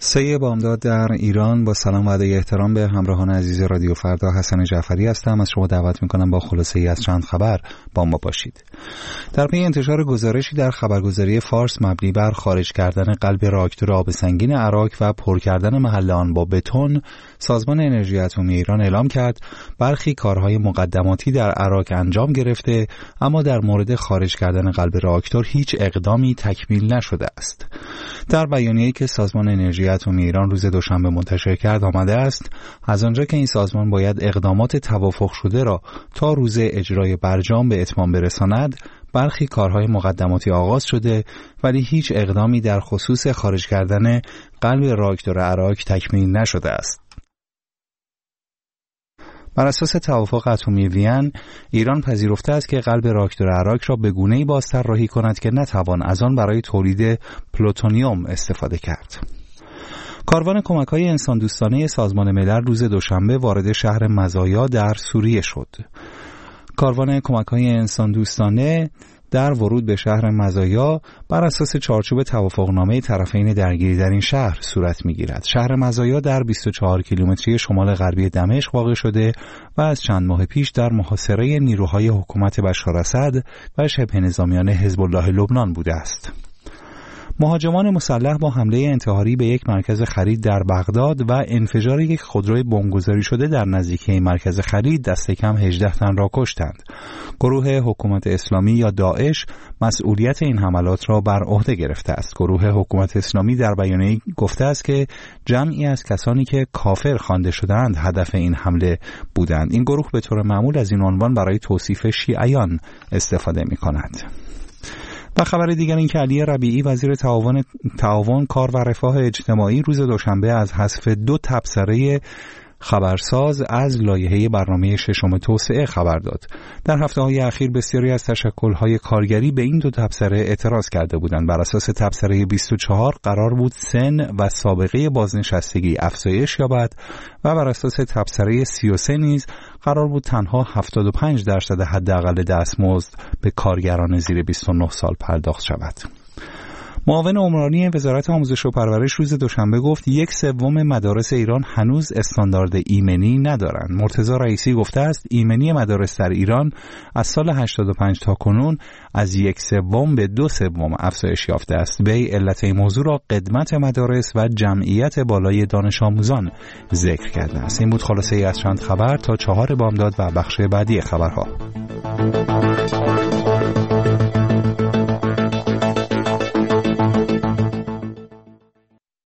3 بامداد در ایران. با سلام و ادای احترام به همراهان عزیز رادیو فردا، حسن جعفری هستم. از شما دعوت میکنم با خلاصه ای از چند خبر با ما باشید. در پی انتشار گزارشی در خبرگزاری فارس مبنی بر خارج کردن قلب راکتور آب سنگین عراق و پر کردن محل آن با بتون، سازمان انرژی اتمی ایران اعلام کرد برخی کارهای مقدماتی در عراق انجام گرفته، اما در مورد خارج کردن قلب راکتور هیچ اقدامی تکمیل نشده است. در بیانیه‌ای که سازمان انرژی اتمی ایران روز دوشنبه منتشر کرد آمده است از آنجا که این سازمان باید اقدامات توافق شده را تا روز اجرای برجام به اتمام برساند، برخی کارهای مقدماتی آغاز شده ولی هیچ اقدامی در خصوص خارج کردن قلب راکتور عراق تکمیل نشده است. بر اساس توافق اتمی وین، ایران پذیرفته است که قلب راکتور عراق را به گونه‌ای بازطراحی کند که نتوان از آن برای تولید پلوتونیوم استفاده کرد. کاروان کمک‌های انسان‌دوستانه سازمان ملل روز دوشنبه وارد شهر مزایا در سوریه شد. کاروان کمک‌های انسان‌دوستانه در ورود به شهر مزایا بر اساس چارچوب توافقنامه طرفین درگیری در این شهر صورت می‌گیرد. شهر مزایا در 24 کیلومتری شمال غربی دمشق واقع شده و از چند ماه پیش در محاصره نیروهای حکومت بشار اسد و شبه نظامیان حزب الله لبنان بوده است. مهاجمان مسلح با حمله انتحاری به یک مرکز خرید در بغداد و انفجار یک خودروی بمبگذاری شده در نزدیکی مرکز خرید دست کم 18 تن را کشتند. گروه حکومت اسلامی یا داعش مسئولیت این حملات را بر عهده گرفته است. گروه حکومت اسلامی در بیانیه‌ای گفته است که جمعی از کسانی که کافر خوانده شدند هدف این حمله بودند. این گروه به طور معمول از این عنوان برای توصیف شیعیان استفاده می‌کند. و خبر دیگر این که علی ربیعی وزیر تعاون کار و رفاه اجتماعی روز دوشنبه از حذف 2 تبصره خبرساز از لایحه برنامه 6 توسعه خبر داد. در هفته‌های اخیر بسیاری از تشکل‌های کارگری به این 2 تبصره اعتراض کرده بودند. بر اساس تبصره 24 قرار بود سن و سابقه بازنشستگی افزایش یابد و بر اساس تبصره 33 نیز قرار بود تنها 75% حداقل دستمزد به کارگران زیر 29 سال پرداخت شود. معاون عمرانی وزارت آموزش و پرورش روز دوشنبه گفت 1/3 مدارس ایران هنوز استاندارد ایمنی ندارند. مرتضی رئیسی گفته است ایمنی مدارس در ایران از سال 85 تا کنون از 1/3 به 2/3 افزایش یافته است. وی علت این موضوع را قدمت مدارس و جمعیت بالای دانش آموزان ذکر کرده است. این بود خلاصه ای از چند خبر. تا 4 بامداد و بخش بعدی خبرها.